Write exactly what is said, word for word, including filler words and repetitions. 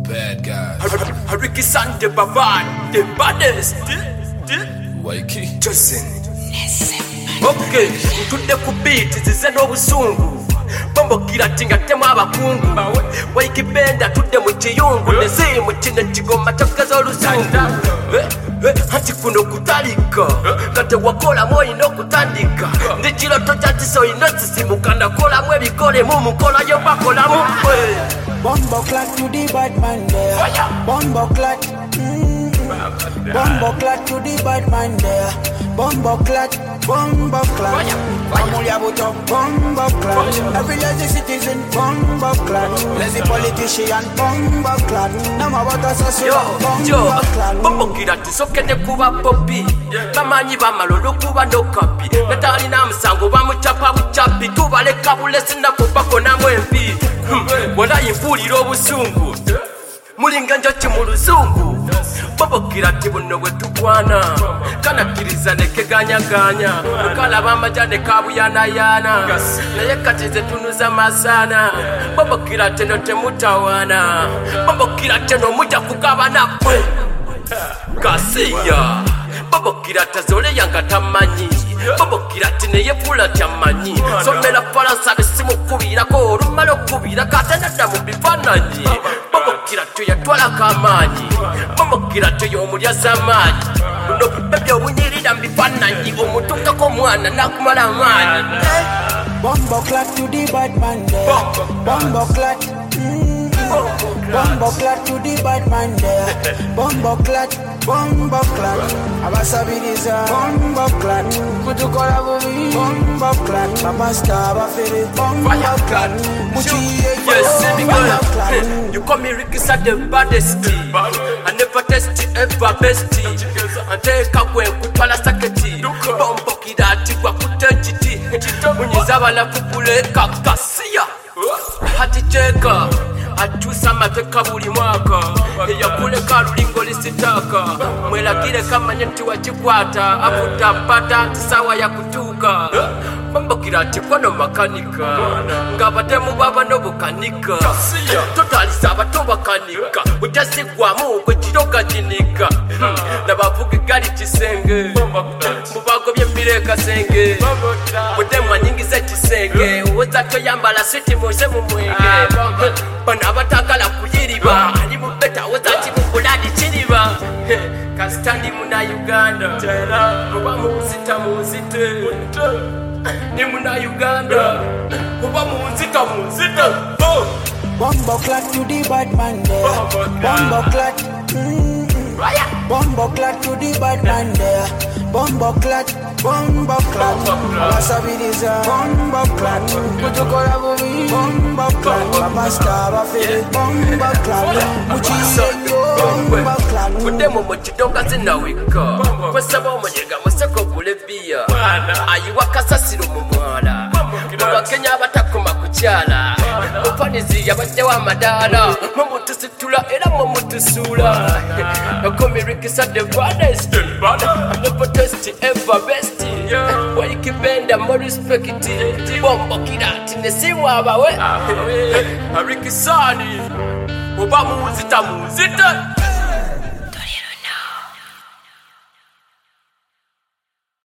bad guys. Ricky San the Bavan, the baddest. Wakey. Justin. Okay, tudde ku beat zize n'obusungu. Bombo kira tinga tema abakungu. Wakey benda tudde mu kiyungu. Nezi mu kino kigoma kyokeza olusungu. Hati kuno kutalika kate wakola moyi n'okutandika ndi kiroto kyatiso inozisimuka nakolamu ebikole mu mukola yo bakolamu. Bombo clat to the bad man there. Bombo clat. Mm-hmm. Bombo clat to the bad man there. Bombo clat. Bombo clat. Amulia buto. Bombo clat. Every lazy citizen. Bombo clat. Lazy politician. Bombo clat. Nama wata sasu. Bombo clat. Bombo kira tisokende kuba popi. Bamanyi bamalolo kuba no kapi. Natali na msango bamuchapa buchapi. Tubaleka bulesi na kupako na mwempi. Wala impulira obusungu mulinga njoki mu luzungu. Bombo kira tibuno bwe tukwana kanakiriza nekeganyaganya mukalaba amajane kabuyanayana naye kati ze tunuza masana. Bombo kira teno temutawana. Bombo kira teno muja kugabana bwe kasiya. Bombo kira tazole yanga tamanyi. Bombo kira tine yefula tamanyi. Somera faransa bisimu kubirako olumala okubira katanadda mu bifaananyi. Bombo kira tuyatwala kamanyi. Bombo kira tuyomulya z'amaanyi. Buno bibebya obunyirira mu bifaananyi omutuukako omwana n'akumala amaanyi. Bombo clat to the bad man there. Bombo clat. Mm-hmm. Bombo clat to the bad man there. Bombo clat. Bombo clat. Abasabiriza. Bombo clat. Kutukola bubi. Bombo clat. Babasta bafere. Bombo clat. Muchiye. Bombo clat. You call me Ricky San the baddest. I never test ever bestie. Anteka kwe kutwala saketi. Bombo kira tigwa kutenjiti. Munyiza abana kukuleka kasiya. Hati cheka atusa mateka buli mwaka eyakuleka lulingo lisitaka mwelagire kamanye nti wakikwata akutapata tisawa ya kutuuka. Bombo kira ati kwano makanika ng'abatemu baba n'obukanika totalisa abato bakanika utasigwamu gwe kiroga kinika nabavuga gali kisenge mubagobye mbireka senge mutemu anyingize kisenge uweza toyambala siti muze mu mwenge bana abatagala kuyiriba ali mu beta weza kibuladi kiriba kasitandi muna Uganda oba muzita muzite ni muna Uganda oba muzita muzite. Bombo clat to the bad man there. Bombo clat. Mm-hmm. Bombo clat to the bad man there. Bombo clat. Bombo clat. Abasabiriza. Bombo clat. Kutukola bubi. Bombo clat. Babasta bafere. Bombo clat. Muchiye. Bombo clat. Kudemo mochidonga zinawika kwesaba omonyega museko gulebia ayiwa kasasiro mu mwala Abakenya abatakoma kukyala mufanizi yabaddewo amadala mumutusitula era mumutusula. Nakomi Ricky San the baddest. I'm the baddest ever best. Wakey benda more respect. Bombo kira tinesimu abawe Ricky San oba muzita muzita.